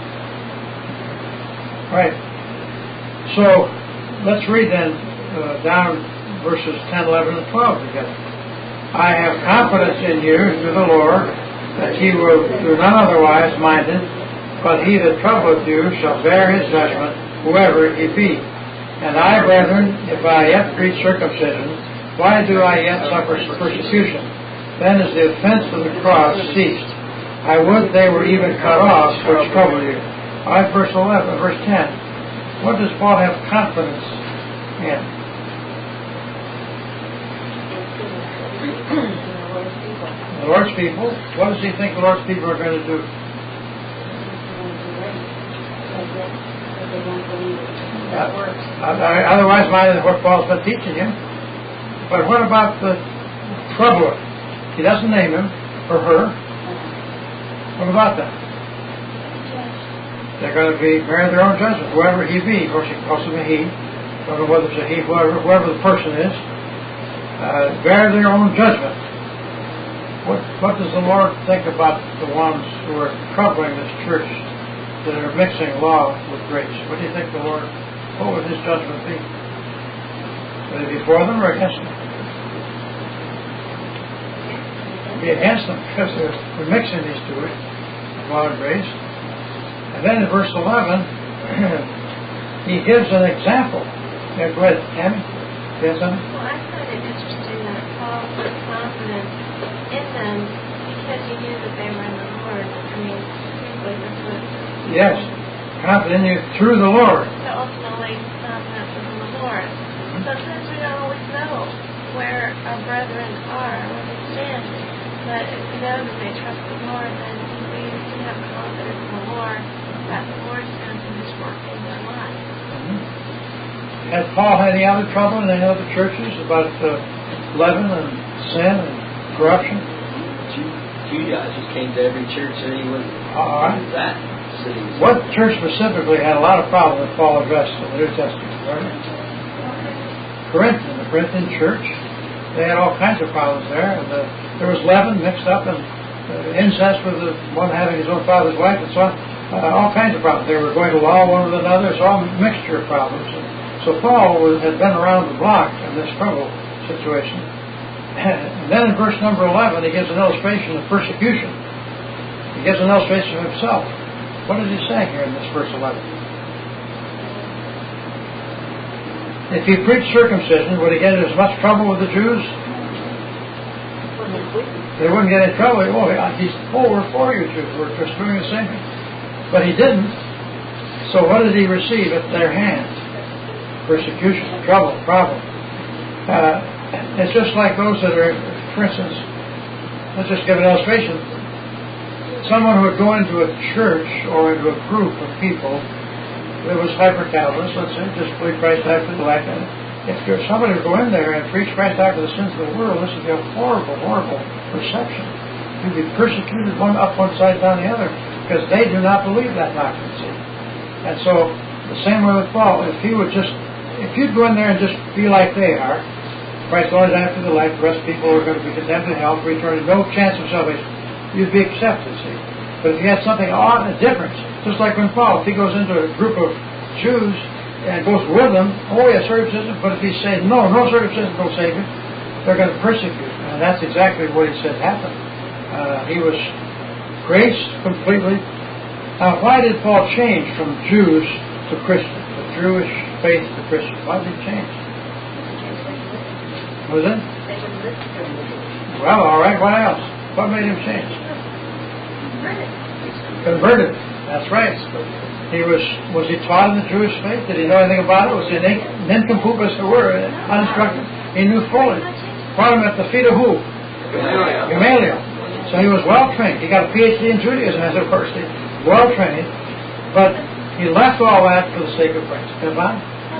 Right. So let's read then uh, down verses ten, eleven, and twelve together. I have confidence in you through the Lord that He will do none otherwise minded, but he that troubleth you shall bear his judgment, whoever he be. And I, brethren, if I yet preach circumcision, why do I yet suffer persecution? Then is the offense of the cross ceased. I would they were even cut off which trouble you. All right, verse eleven, verse ten. What does Paul have confidence in? The Lord's people. What does he think the Lord's people are going to do? Uh, otherwise, minded what Paul's been teaching him. But what about the troubler? He doesn't name him or her. What about them? They're going to be bearing their own judgment, whoever he be. Of course, he calls him a he. I don't know whether it's a he, whoever, whoever the person is. Uh, bear their own judgment. What What does the Lord think about the ones who are troubling this church that are mixing law with grace, what do you think the Lord, what would His judgment be? Would it be for them or against them? It would be against them because they're, they're mixing these two, law and grace. And then in verse eleven, he gives an example. Yeah, go ahead, Tammy. Yes, something? Well, I find it interesting that Paul was confident in them because he knew that they were in the Lord. I mean, simply this was... Yes, confident in you through the Lord. So ultimately, confidence was in the Lord. Mm-hmm. So since we don't always know where our brethren are, where they stand, but if we know that they trust the Lord, then we can have confidence in the Lord that the Lord is going to do His work in their lives. Mm-hmm. Has Paul had any other trouble in any other churches about uh, leaven and sin and corruption? Judaizers came to every church that he was All right. in that city. What church specifically had a lot of problems that Paul addressed in the New Testament? Right? Corinthian, the Corinthian church. They had all kinds of problems there. And uh, there was leaven mixed up and uh, incest with the one having his own father's wife and so on. Uh, all kinds of problems. They were going to law one with another. It's all a mixture of problems. And so Paul was, had been around the block in this trouble situation. And then in verse number eleven, he gives an illustration of persecution. He gives an illustration of himself. What is he saying here in this verse eleven? If he preached circumcision, would he get as much trouble with the Jews? They wouldn't get in trouble. Oh, he's, oh, we're for you Jews. We're just doing the same thing. But he didn't. So what did he receive at their hands? Persecution, trouble, problem. Uh, it's just like those that are, for instance, let's just give an illustration. Someone who would go into a church or into a group of people that was hyper-Calvinist, let's say, just believe Christ died for the life. And if there's somebody would go in there and preach Christ died for the sins of the world, this would be a horrible, horrible perception. You'd be persecuted one up one side, down the other, because they do not believe that doctrine. See? And so, the same way with Paul, if he would just If you'd go in there and just be like they are, Christ always after the life, the rest of people are going to be condemned in hell for eternity, no chance of salvation, you'd be accepted, see. But if you had something odd and different, just like when Paul, if he goes into a group of Jews and goes with them, oh yeah, circumcision, but if he says, no, no circumcision, no Savior, they're going to persecute. And that's exactly what he said happened. Uh, he was graced completely. Now, why did Paul change from Jews to Christians? Jewish faith to Christian. Why did it change? Was it? Well, all right. What else? What made him change? Converted. That's right. He was. Was he taught in the Jewish faith? Did he know anything about it? Was he an nincompoop as it were, uninstructed? He knew fully. Taught him at the feet of who? Gamaliel. So he was well trained. He got a P H D in Judaism as a person. Well trained, but he left all that for the sake of Christ. Come on.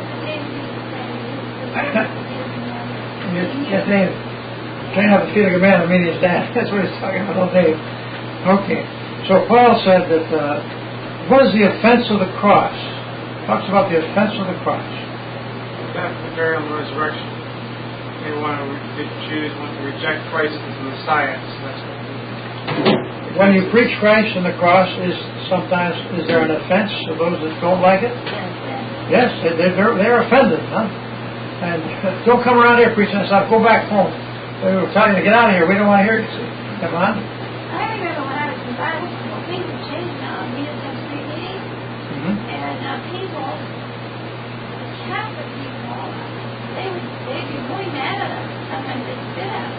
Yes, David. Train up the feet of a man and meet his dad. That's what he's talking about, David. Okay. So Paul said that, uh, what is the offense of the cross? Talks about the offense of the cross. Death, the burial, and the resurrection. They want to, the Jews want to reject Christ as the Messiah. So that's what when you preach Christ and the cross, is sometimes is there an offense to those that don't like it? Yes, they're, they're offended, huh? And don't come around here preaching this stuff. Go back home. They were telling you to get out of here. We don't want to hear it. Come on. I remember when I was in Bible school, things have changed now. We just have three meetings, mm-hmm. and uh, people, Catholic people, they would they'd be really mad at us. Sometimes they'd spit at us.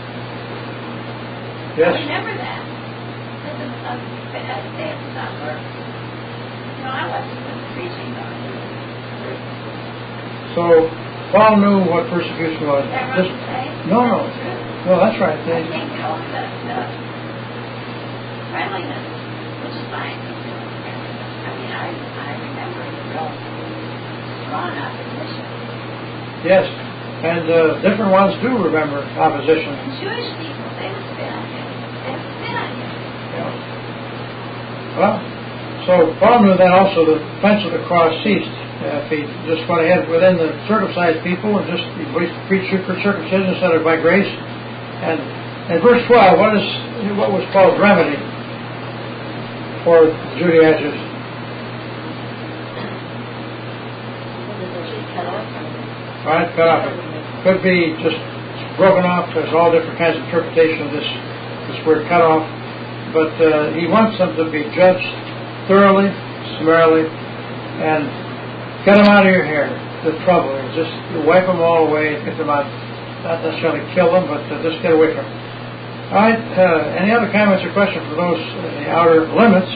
Yes. I remember that. Of stance about her. You know, I wasn't even preaching on it. So Paul knew what persecution was. Is that Just, right? no, no. No, that's right. They, I think, you know, the, the friendliness, which is fine. I mean, I, I remember the real strong opposition. Yes, and uh, different ones do remember opposition. And Jewish people, they would spit on you. They would spit on you. Yeah. Well, so Paul knew that also the offense of the cross ceased. Uh, if he just went ahead within the circumcised people and just he preached for circumcision instead of by grace. And in verse twelve, what is what was Paul's remedy for Judaizers? Right? Cut off. It could be just broken off. There's all different kinds of interpretation of this, this word cut off. But uh, he wants them to be judged thoroughly, summarily, and get them out of your hair, the trouble. Just wipe them all away and get them out. Not necessarily kill them, but uh, just get away from them. All right. Uh, any other comments or questions for those in the outer limits?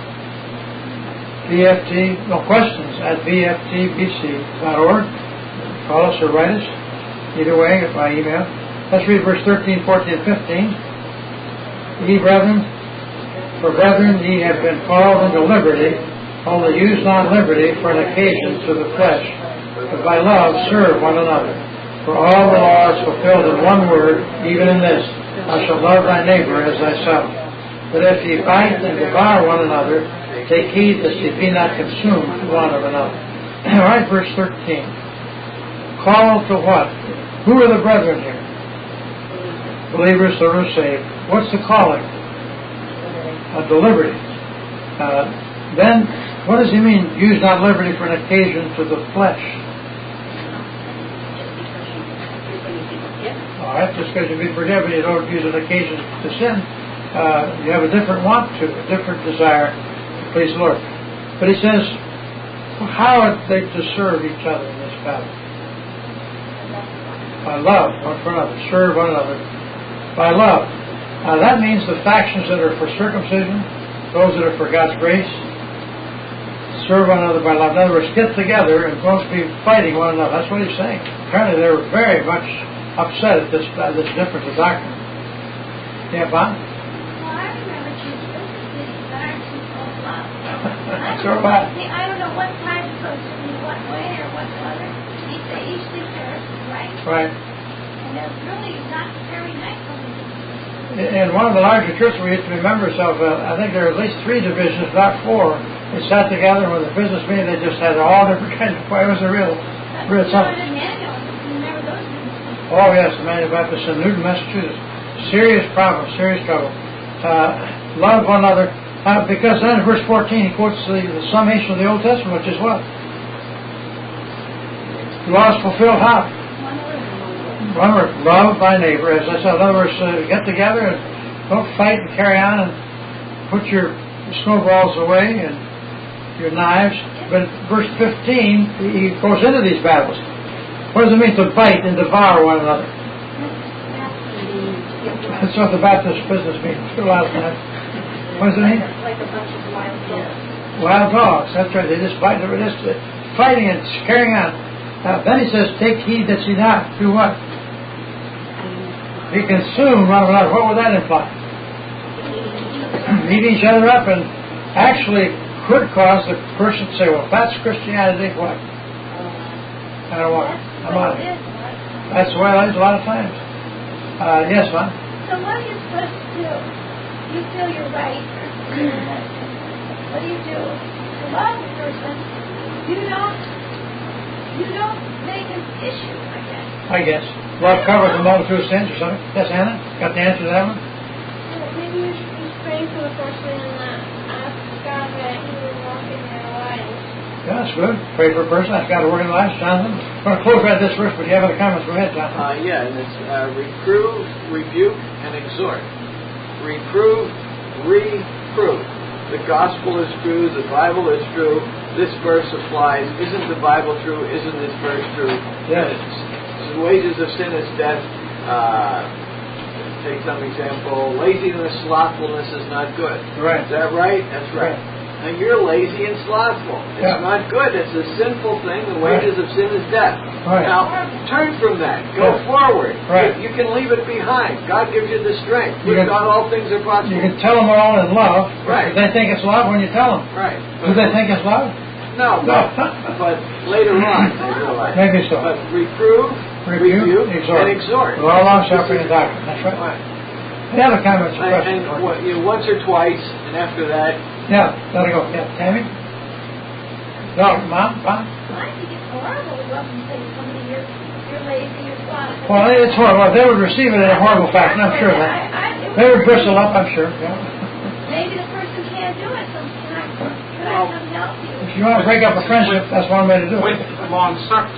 V F T, no questions at V F T B C dot org. Call us or write us. Either way, by email. Let's read verse thirteen, fourteen, and fifteen. Ye brethren, for brethren ye have been called into liberty, only use not liberty for an occasion to the flesh, but by love serve one another. For all the law is fulfilled in one word, even in this, thou shalt love thy neighbor as thyself. But if ye bite and devour one another, take heed that ye be not consumed one of another. All right, verse thirteen. Call to what? Who are the brethren here? Believers that are saved. What's the calling? Uh, the liberty. Uh, then, what does he mean, use not liberty for an occasion to the flesh? All right, just because you be forgiven, you don't use an occasion to sin. Uh, you have a different want to, a different desire to please the Lord. But he says, well, how are they to serve each other in this battle? By love, one for another. Serve one another by love. Now that means the factions that are for circumcision, those that are for God's grace, serve one another by love. In other words, get together and don't be fighting one another. That's what he's saying. Apparently they were very much upset at this uh, this difference of doctrine. Yeah, Bob? Well, I remember Jesus did start to full love. Sure, Bob. See, I don't know what time it goes in what way or what other. Each, they each do theirs, right? Right. And they're really not very nice when they do. In one of the larger churches we used to be members of, uh, I think there were at least three divisions, not four. They sat together and with a business meeting, they just had all different kinds of, it was a real, real something. Oh yes, Emmanuel Baptist in Newton, Massachusetts. Serious problem, serious trouble. Uh, love one another. Uh, because then in verse fourteen he quotes the, the summation of the Old Testament, which is what? The law is fulfilled how? One word, love thy neighbor. As I said, in other words, uh, get together and don't fight and carry on and put your snowballs away and your knives. But verse fifteen, he goes into these battles. What does it mean to bite and devour one another? That's what the Baptist business means. A lot of times. What does it mean? Like a bunch of wild dogs. Wild dogs. That's right. They just bite. They're just fighting and carrying on. Uh, then he says, take heed that ye not do what? Be consumed one another. What would that imply? Eat each other up, and actually could cause the person to say, well, if that's Christianity, what? I don't want it. I'm out of it. That's the way it is a lot of times. Uh, yes, ma'am? So what are you supposed to do? You feel you're right. What do you do? To love the person, you don't, you don't make an issue, I guess. I guess. Love covers a multitude of sins or something. Yes, Anna? Got the answer to that one? Well, maybe you should be praying for the person and uh, ask God that He will walk in their lives. Yeah, that's good. Pray for a person. That's got to work in the lives. Jonathan? I'm going to close right this verse, but do you have other comments? Go ahead, Jonathan. Uh, yeah, and it's uh, reprove, rebuke, and exhort. Reprove, reprove. The gospel is true. The Bible is true. This verse applies. Isn't the Bible true? Isn't this verse true? Yes. The wages of sin is death. Uh, take some example. Laziness, slothfulness is not good. Right. Is that right? That's right. Right. And you're lazy and slothful. It's Yeah. not good. It's a sinful thing. The wages Right. of sin is death. Right. Now, turn from that. Go Yeah. forward. Right. You, you can leave it behind. God gives you the strength. You With can- God, all things are possible. You can tell them all in love. Right. They think it's love when you tell them. Right. Do they think it's love? No, No. but, but later on, they realize. Maybe so. But reprove, Rebuke, rebuke, exhort. and exhort. With all long suffering and doctrine. That's right. Right. Any other comments or And, questions? and what, you know, once or twice, and after that, Yeah, let it go. Yeah, Tammy? No, Mom? Mom? I think it's horrible to love and say to somebody you're, you're lazy, you're slothful. Well, it's horrible. They would receive it in a horrible fashion, I'm sure of that. I, I, They would bristle up, I'm sure. Yeah. Maybe the person can't do it, so can I, can I come help you? If you want to break up a friendship, that's one way to do With it. long suffering.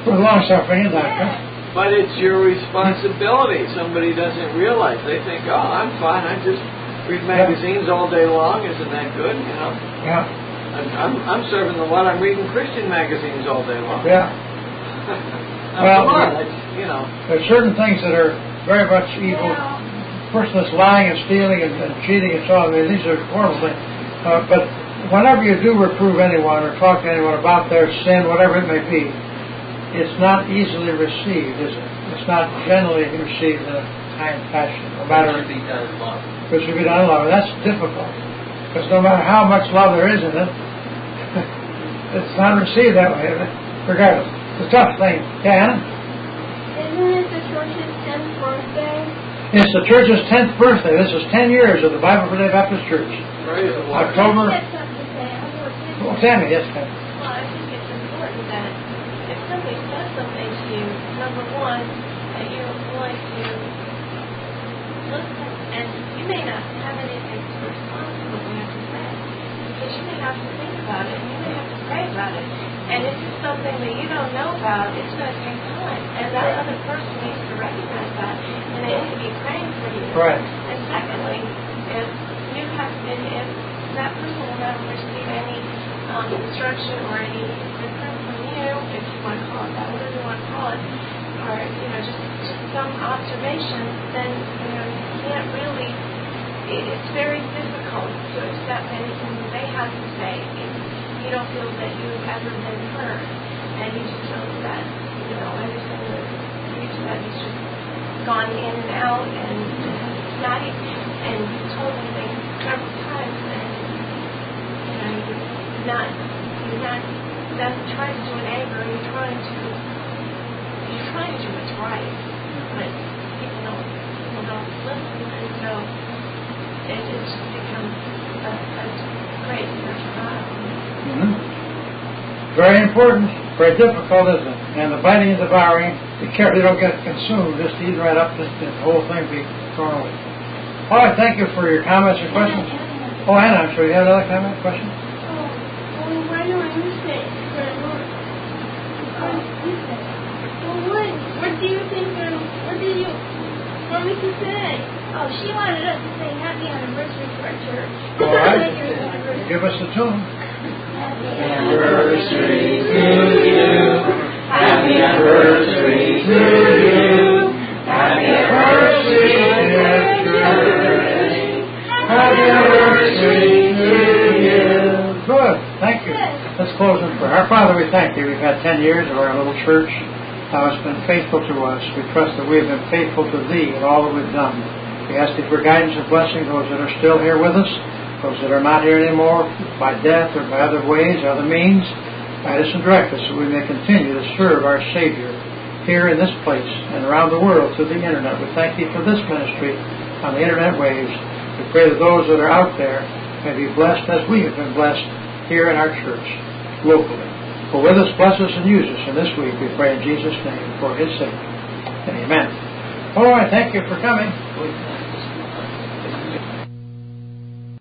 For long suffering and doctrine. But it's your responsibility. Somebody doesn't realize. They think, oh, I'm fine. I just read magazines all day long. Isn't that good? You know? Yeah. I'm, I'm, I'm serving the Lord. I'm reading Christian magazines all day long. Yeah. Now, well, come on, that's, you know. There's certain things that are very much evil. First, this lying and stealing and, and cheating and so on. I mean, these are horrible things. Uh, but whenever you do reprove anyone or talk to anyone about their sin, whatever it may be, it's not easily received, is it? It's not generally received in a kind fashion. No matter it should be done in love. It should be done in love. And that's difficult. Because no matter how much love there is in it, it's not received that way. Regardless. It's a tough thing. Can? Isn't it the church's tenth birthday? It's the church's tenth birthday. This is ten years of the Bible for Day Baptist Church. Praise the Lord. October. I have something to say. I want to Oh, Tammy, yes, Tammy. Well, I think it's important that if somebody says something to you, number one, that you're willing to listen, and you may not have anything to respond to what they have to say, because you may have to think about it, and you may have to pray about it, and if it's something that you don't know about, it's going to take time, and that other person needs to recognize that, and they need to be praying for you. Right. And secondly, if you have, and if that person will never receive any um, instruction or any reproof from you, if you want to call it that, whatever you want to call it, or you know, just just some observation, then you know you can't really. It, it's very difficult to accept anything that they have to say if you don't feel that you've ever been heard, and you just feel that you know everything that you said is just gone in and out, and not even, and you told me things several times, and you know you're not you're not not trying to do an anger, you're trying to you're trying to do what's right, but people don't people don't listen, and so it, it just becomes a, a great spiritual battle. Mm-hmm. Very important, very difficult, isn't it? And the biting and devouring, be careful you don't get consumed, just eat right up, just the whole thing be thrown away. All right, thank you for your comments and questions. Oh, Anna, I'm sure you have another comment, question? Oh, well, why do I miss it? Well, what? What do you think? Um, what did you want me to say? Oh, she wanted us to say happy anniversary to our church. All right. Anniversary. Give us the tune. Anniversary to you. Happy anniversary to you. Happy anniversary, dear church. Happy anniversary to you. Good. Thank you. Let's close in prayer. Our Father, we thank you. We've had ten years of our little church. Thou hast been faithful to us. We trust that we have been faithful to Thee in all that we've done. We ask Thee for guidance and blessing those that are still here with us, those that are not here anymore, by death or by other ways, other means. Guide us and direct us so we may continue to serve our Savior here in this place and around the world through the Internet. We thank Thee for this ministry on the Internet waves. We pray that those that are out there may be blessed as we have been blessed here in our church, locally. Go with us, bless us, and use us in this week. We pray in Jesus' name for His sake. Amen. All right, thank you for coming.